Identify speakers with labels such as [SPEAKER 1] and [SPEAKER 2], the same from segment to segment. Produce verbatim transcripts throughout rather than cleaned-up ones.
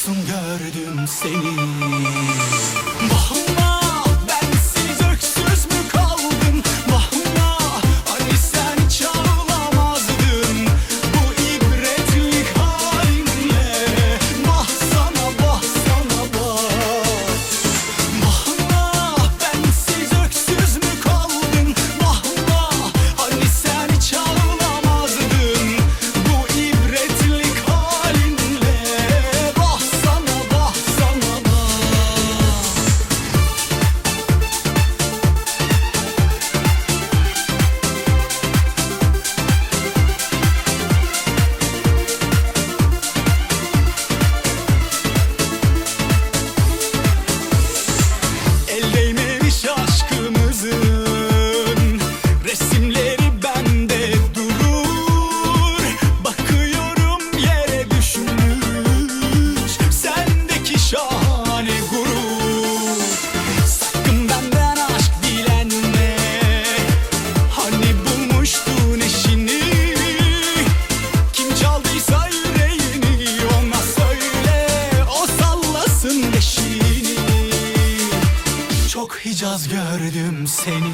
[SPEAKER 1] mahzun gördüm seni. Vahma bensiz öksüz mü kaldın? Vahma hani sen hiç ağlamazdın bu ibretlik halinle. Vah sana vah sana vah. Vahma bensiz öksüz mü kaldın? Vahma hani sen hiç ağlamazdın bu ibretlik halinle. Vah sana vah sana vah. El değmemiş aşkımızın resimleri bende durur. Bakıyorum yere düşmüş sendeki şahane gurur. Sakın benden aşk dilenme, hani bulmuştun eşini. Kim çaldıysa yüreğini ona söyle, o sallasın beşini. Çok Hicaz gördüm seni.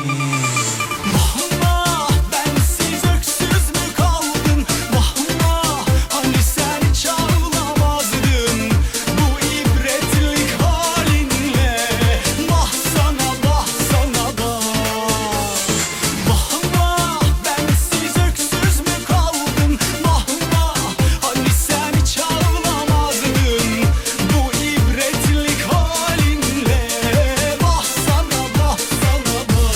[SPEAKER 1] Vahma bensiz öksüz mü kaldın? Vahma hani sen hiç ağlamazdın bu ibretlik halinle. Vah sana vah sana vah. Vahma bensiz öksüz mü kaldın? Vahma hani sen hiç ağlamazdın bu ibretlik halinle. Vah sana vah sana vah.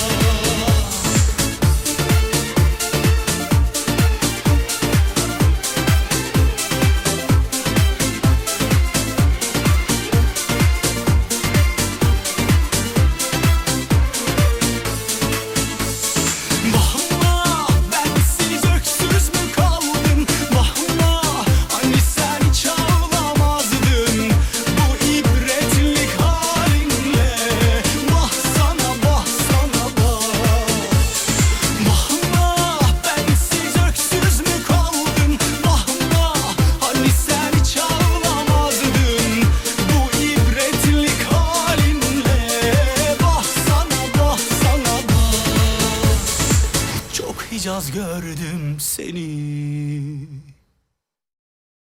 [SPEAKER 1] Vahma bensiz öksüz mü kaldın? Vahma hani sen hiç ağlamazdın bu ibretlik halinle. Vah sana vah sana vah. Vahma bensiz öksüz mü kaldın? Vahma hani sen hiç ağlamazdın bu ibretlik halinle. Vah sana vah sana vah. Çok Hicaz gördüm seni.